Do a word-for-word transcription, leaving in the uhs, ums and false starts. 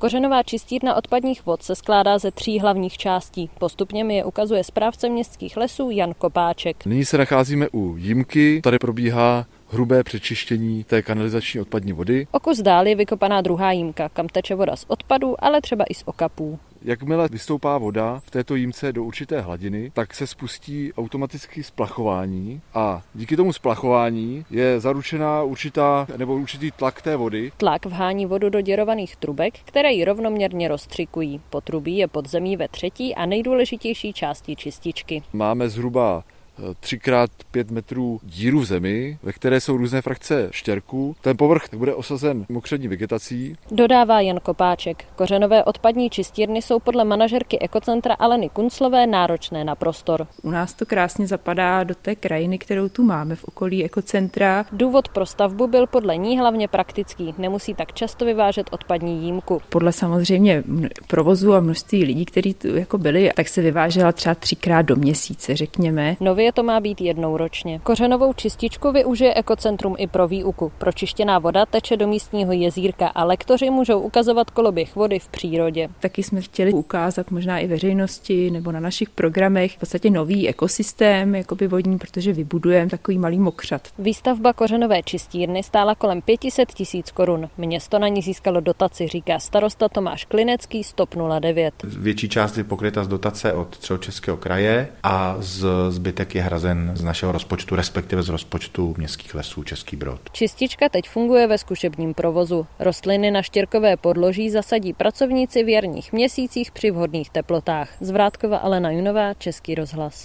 Kořenová čistírna odpadních vod se skládá ze tří hlavních částí. Postupně mi je ukazuje správce městských lesů Jan Kopáček. Nyní se nacházíme u jímky, tady probíhá hrubé přečištění té kanalizační odpadní vody. O kus dál je vykopaná druhá jímka, kam teče voda z odpadů, ale třeba i z okapů. Jakmile vystoupá voda v této jímce do určité hladiny, tak se spustí automaticky splachování a díky tomu splachování je zaručená určitá nebo určitý tlak té vody. Tlak vhání vodu do děrovaných trubek, které ji rovnoměrně rozstřikují. Potrubí je pod zemí ve třetí a nejdůležitější části čističky. Máme zhruba tři krát pět metrů díru v zemi, ve které jsou různé frakce štěrků. Ten povrch bude osazen mokřadní vegetací. Dodává Jan Kopáček. Kořenové odpadní čistírny jsou podle manažerky Ekocentra Aleny Kunclové náročné na prostor. U nás to krásně zapadá do té krajiny, kterou tu máme v okolí Ekocentra. Důvod pro stavbu byl podle ní hlavně praktický. Nemusí tak často vyvážet odpadní jímku. Podle samozřejmě provozu a množství lidí, kteří tu jako byli, tak se vyvážela třeba třikrát do měsíce, řekněme. Nově to má být jednou ročně. Kořenovou čističku využije Ekocentrum i pro výuku. Pročištěná voda teče do místního jezírka a lektoři můžou ukazovat koloběh vody v přírodě. Taky jsme chtěli ukázat možná i veřejnosti nebo na našich programech v podstatě nový ekosystém jakoby vodní, protože vybudujeme takový malý mokřad. Výstavba kořenové čistírny stála kolem pět set tisíc korun. Město na ní získalo dotaci, říká starosta Tomáš Klinecký z TOP nula devět. Větší část je pokryta z dotace od Středočeského kraje a z zbytek je hrazen z našeho rozpočtu, respektive z rozpočtu městských lesů Český Brod. Čistička teď funguje ve zkušebním provozu. Rostliny na štěrkové podloží zasadí pracovníci v jarních měsících při vhodných teplotách. Z Vrátkova Alena Junová, Český rozhlas.